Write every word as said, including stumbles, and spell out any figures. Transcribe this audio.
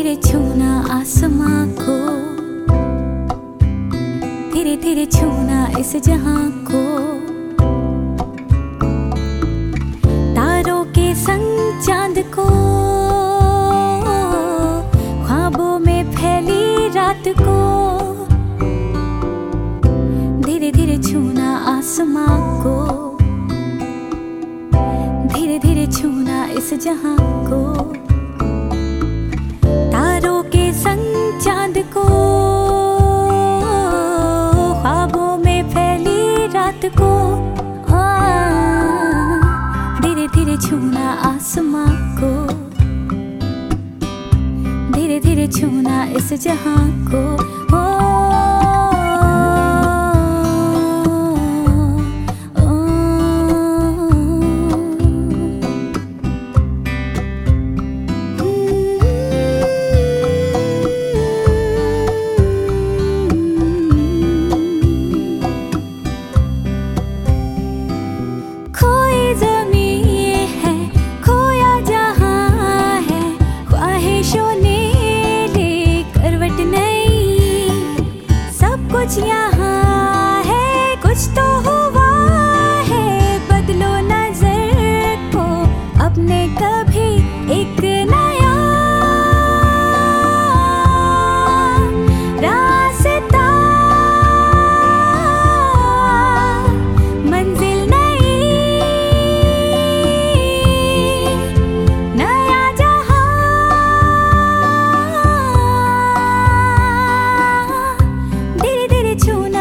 धीरे छूना आसमां को, धीरे धीरे छूना इस जहां को, तारों के संग चांद को, ख्वाबों में फैली रात को। धीरे धीरे छूना आसमां को, धीरे धीरे छूना इस जहां को, तारों के संग चांद को, ख्वाबों में फैली रात को। धीरे धीरे छूना आसमां को, धीरे धीरे छूना इस जहां को। कुछ यहाँ है, कुछ तो हुआ है, बदलो नजर को अपने कभी एक नया रास्ता, मंजिल नई, नया जहां। धीरे धीरे छूना